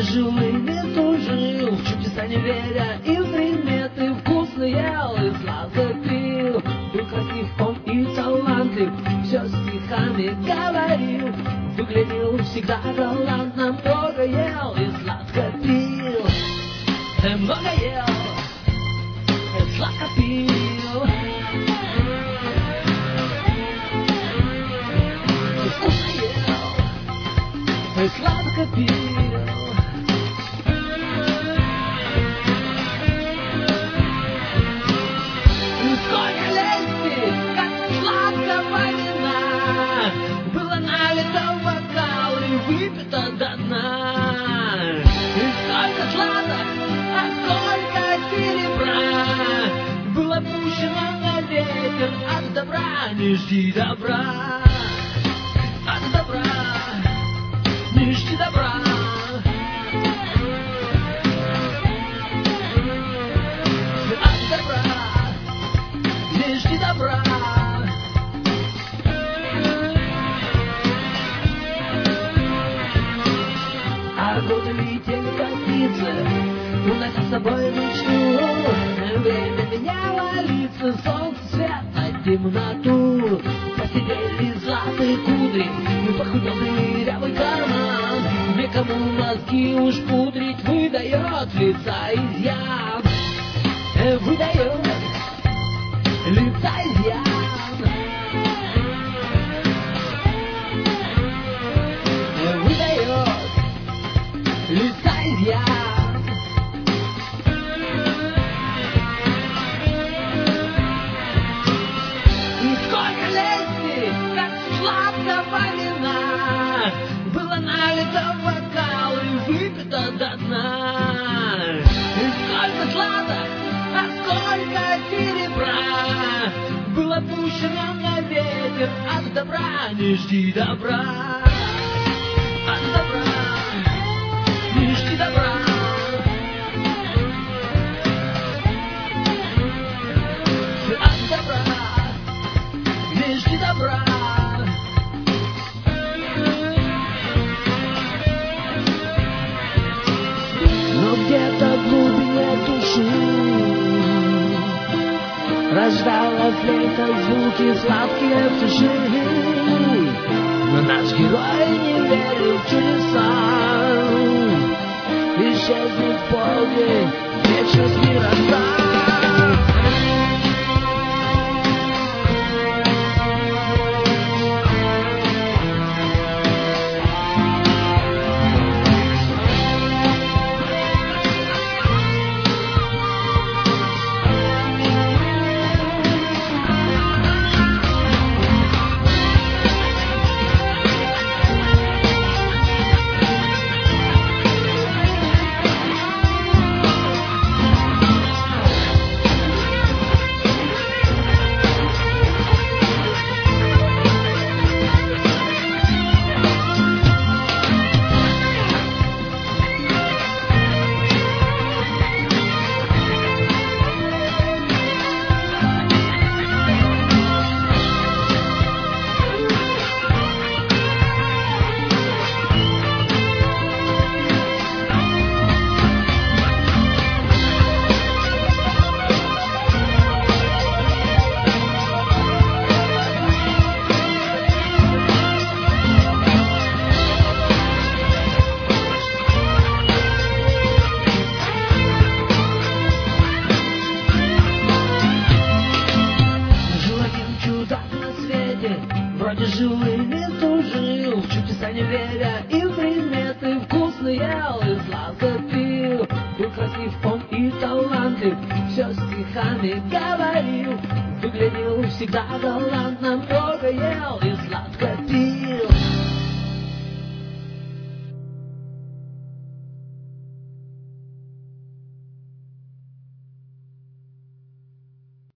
жил и не служил, в чудеса не веря, и в приметы вкусно ел, и сладко пил. Был красив он и талантлив, все стихами говорил, выглядел всегда галантно, много ел и сладко пил. Много ел и сладко пил. Вкусно ел и сладко пил. Сколько лести, как сладкого вина, было налито в бокал и выпито до дна. И сколько злата, а сколько серебра, было пущено на ветер от добра. Не жди добра, от добра, не жди добра. От добра, не жди добра. А годы летели как птицы, унося с собой ночную. Время меняло лица, солнце, свет, а темноту. Посидели златые кудри, и похудел дырявый карман. Некому мозги уж пудрить, выдает лица изъян. Выдает лица изъян. Выдает лица изъян. И сколько лести, как сладкого вина, было налито в бокал и выпито до дна. И сколько злата, а сколько серебра, было пущено на ветер от добра. Не жди добра, от добра, не жди добра. От добра, не жди добра. Но где-то в глубине души рождалась флейта звуки сладкие в тиши. Но наш герой не верил в чудеса, исчезнет в полдень, вечность мира сам. Вроде жил и не служил, в чудеса не веря, и в приметы вкусно ел и сладко пил. Был красив он и талантлив, все стихами говорил, выглядел всегда галантно.